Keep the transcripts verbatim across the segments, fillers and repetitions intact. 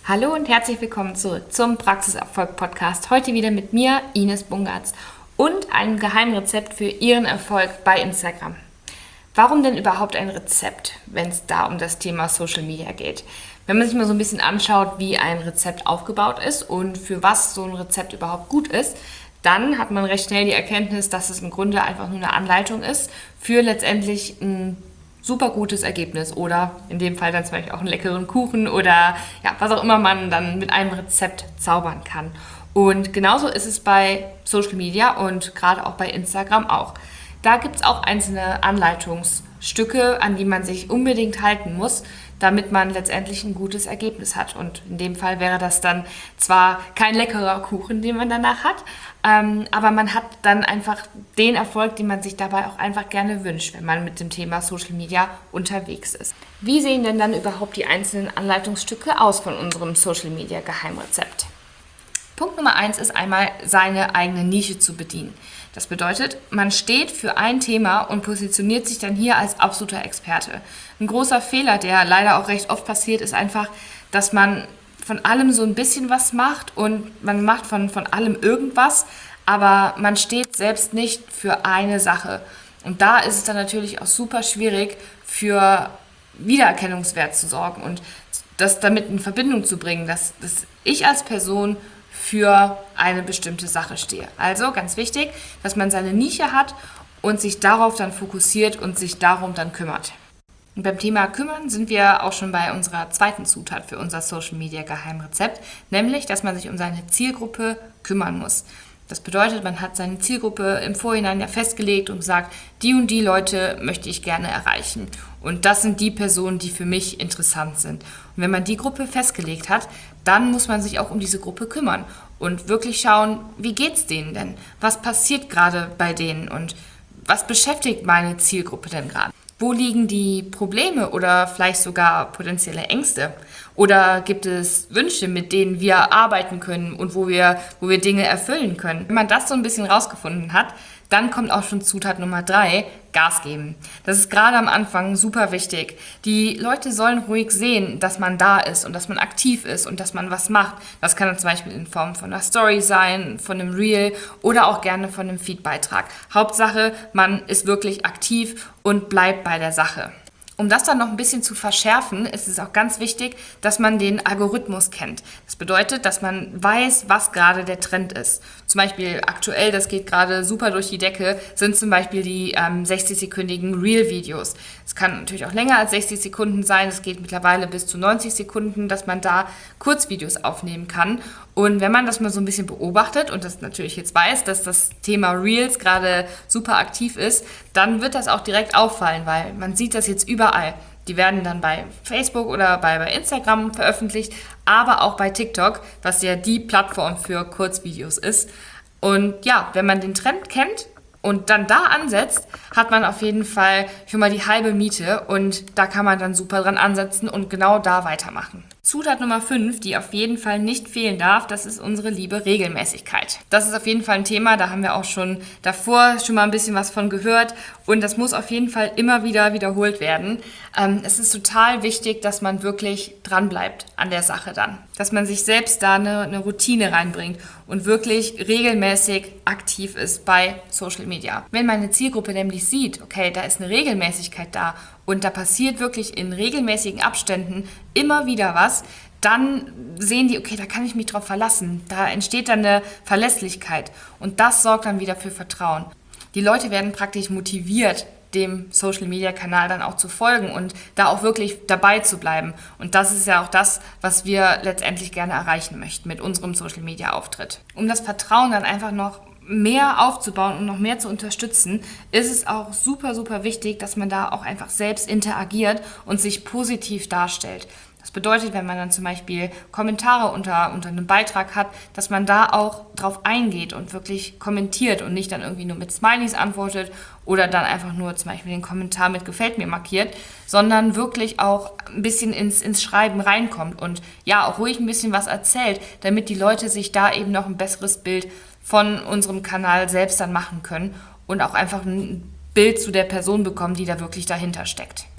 Hallo und herzlich willkommen zurück zum Praxiserfolg-Podcast. Heute wieder mit mir, Ines Bungartz, und einem Geheimrezept für Ihren Erfolg bei Instagram. Warum denn überhaupt ein Rezept, wenn es da um das Thema Social Media geht? Wenn man sich mal so ein bisschen anschaut, wie ein Rezept aufgebaut ist und für was so ein Rezept überhaupt gut ist, dann hat man recht schnell die Erkenntnis, dass es im Grunde einfach nur eine Anleitung ist für letztendlich ein super gutes Ergebnis oder in dem Fall dann zum Beispiel auch einen leckeren Kuchen oder ja, was auch immer man dann mit einem Rezept zaubern kann. Und genauso ist es bei Social Media und gerade auch bei Instagram auch. Da gibt es auch einzelne Anleitungsstücke, an die man sich unbedingt halten muss, damit man letztendlich ein gutes Ergebnis hat. Und in dem Fall wäre das dann zwar kein leckerer Kuchen, den man danach hat, ähm, aber man hat dann einfach den Erfolg, den man sich dabei auch einfach gerne wünscht, wenn man mit dem Thema Social Media unterwegs ist. Wie sehen denn dann überhaupt die einzelnen Anleitungsstücke aus von unserem Social Media Geheimrezept? Punkt Nummer eins ist einmal, seine eigene Nische zu bedienen. Das bedeutet, man steht für ein Thema und positioniert sich dann hier als absoluter Experte. Ein großer Fehler, der leider auch recht oft passiert, ist einfach, dass man von allem so ein bisschen was macht und man macht von, von allem irgendwas, aber man steht selbst nicht für eine Sache. Und da ist es dann natürlich auch super schwierig, für Wiedererkennungswert zu sorgen und das damit in Verbindung zu bringen, dass, dass ich als Person für eine bestimmte Sache stehe. Also ganz wichtig, dass man seine Nische hat und sich darauf dann fokussiert und sich darum dann kümmert. Und beim Thema kümmern sind wir auch schon bei unserer zweiten Zutat für unser Social Media Geheimrezept, nämlich, dass man sich um seine Zielgruppe kümmern muss. Das bedeutet, man hat seine Zielgruppe im Vorhinein ja festgelegt und sagt, die und die Leute möchte ich gerne erreichen. Und das sind die Personen, die für mich interessant sind. Und wenn man die Gruppe festgelegt hat, dann muss man sich auch um diese Gruppe kümmern und wirklich schauen, wie geht's denen denn? Was passiert gerade bei denen und was beschäftigt meine Zielgruppe denn gerade? Wo liegen die Probleme oder vielleicht sogar potenzielle Ängste? Oder gibt es Wünsche, mit denen wir arbeiten können und wo wir, wo wir Dinge erfüllen können? Wenn man das so ein bisschen rausgefunden hat, dann kommt auch schon Zutat Nummer drei, Gas geben. Das ist gerade am Anfang super wichtig. Die Leute sollen ruhig sehen, dass man da ist und dass man aktiv ist und dass man was macht. Das kann dann zum Beispiel in Form von einer Story sein, von einem Reel oder auch gerne von einem Feedbeitrag. Hauptsache, man ist wirklich aktiv und bleibt bei der Sache. Um das dann noch ein bisschen zu verschärfen, ist es auch ganz wichtig, dass man den Algorithmus kennt. Das bedeutet, dass man weiß, was gerade der Trend ist. Zum Beispiel aktuell, das geht gerade super durch die Decke, sind zum Beispiel die ähm, sechzig-sekündigen Reel-Videos. Es kann natürlich auch länger als sechzig Sekunden sein. Es geht mittlerweile bis zu neunzig Sekunden, dass man da Kurzvideos aufnehmen kann. Und wenn man das mal so ein bisschen beobachtet und das natürlich jetzt weiß, dass das Thema Reels gerade super aktiv ist, dann wird das auch direkt auffallen, weil man sieht das jetzt überall. Die werden dann bei Facebook oder bei, bei Instagram veröffentlicht, aber auch bei TikTok, was ja die Plattform für Kurzvideos ist. Und ja, wenn man den Trend kennt und dann da ansetzt, hat man auf jeden Fall schon mal die halbe Miete und da kann man dann super dran ansetzen und genau da weitermachen. Zutat Nummer fünf, die auf jeden Fall nicht fehlen darf, das ist unsere liebe Regelmäßigkeit. Das ist auf jeden Fall ein Thema, da haben wir auch schon davor schon mal ein bisschen was von gehört und das muss auf jeden Fall immer wieder wiederholt werden. Ähm, es ist total wichtig, dass man wirklich dranbleibt an der Sache dann. Dass man sich selbst da eine, eine Routine reinbringt und wirklich regelmäßig aktiv ist bei Social Media. Wenn meine Zielgruppe nämlich sieht, okay, da ist eine Regelmäßigkeit da und da passiert wirklich in regelmäßigen Abständen immer wieder was, dann sehen die, okay, da kann ich mich drauf verlassen. Da entsteht dann eine Verlässlichkeit und das sorgt dann wieder für Vertrauen. Die Leute werden praktisch motiviert, dem Social-Media-Kanal dann auch zu folgen und da auch wirklich dabei zu bleiben. Und das ist ja auch das, was wir letztendlich gerne erreichen möchten mit unserem Social-Media-Auftritt. Um das Vertrauen dann einfach noch mehr aufzubauen und noch mehr zu unterstützen, ist es auch super, super wichtig, dass man da auch einfach selbst interagiert und sich positiv darstellt. Das bedeutet, wenn man dann zum Beispiel Kommentare unter, unter einem Beitrag hat, dass man da auch drauf eingeht und wirklich kommentiert und nicht dann irgendwie nur mit Smileys antwortet oder dann einfach nur zum Beispiel den Kommentar mit Gefällt mir markiert, sondern wirklich auch ein bisschen ins, ins Schreiben reinkommt und ja, auch ruhig ein bisschen was erzählt, damit die Leute sich da eben noch ein besseres Bild von unserem Kanal selbst dann machen können und auch einfach ein Bild zu der Person bekommen, die da wirklich dahinter steckt.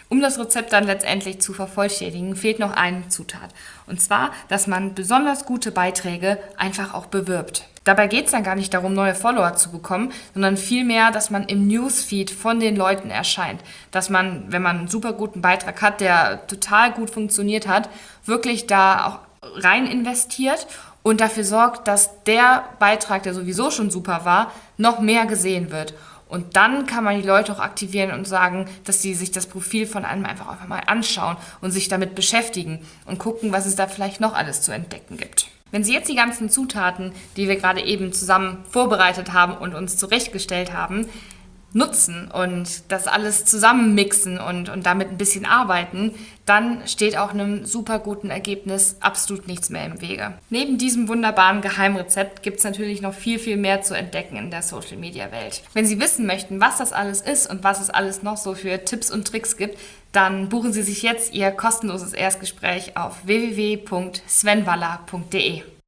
Um das Rezept dann letztendlich zu vervollständigen, fehlt noch eine Zutat. Und zwar, dass man besonders gute Beiträge einfach auch bewirbt. Dabei geht es dann gar nicht darum, neue Follower zu bekommen, sondern vielmehr, dass man im Newsfeed von den Leuten erscheint. Dass man, wenn man einen super guten Beitrag hat, der total gut funktioniert hat, wirklich da auch rein investiert und dafür sorgt, dass der Beitrag, der sowieso schon super war, noch mehr gesehen wird. Und dann kann man die Leute auch aktivieren und sagen, dass sie sich das Profil von einem einfach, einfach mal anschauen und sich damit beschäftigen und gucken, was es da vielleicht noch alles zu entdecken gibt. Wenn Sie jetzt die ganzen Zutaten, die wir gerade eben zusammen vorbereitet haben und uns zurechtgestellt haben, nutzen und das alles zusammenmixen und, und damit ein bisschen arbeiten, dann steht auch einem super guten Ergebnis absolut nichts mehr im Wege. Neben diesem wunderbaren Geheimrezept gibt es natürlich noch viel, viel mehr zu entdecken in der Social-Media-Welt. Wenn Sie wissen möchten, was das alles ist und was es alles noch so für Tipps und Tricks gibt, dann buchen Sie sich jetzt Ihr kostenloses Erstgespräch auf w w w punkt sven waller punkt d e.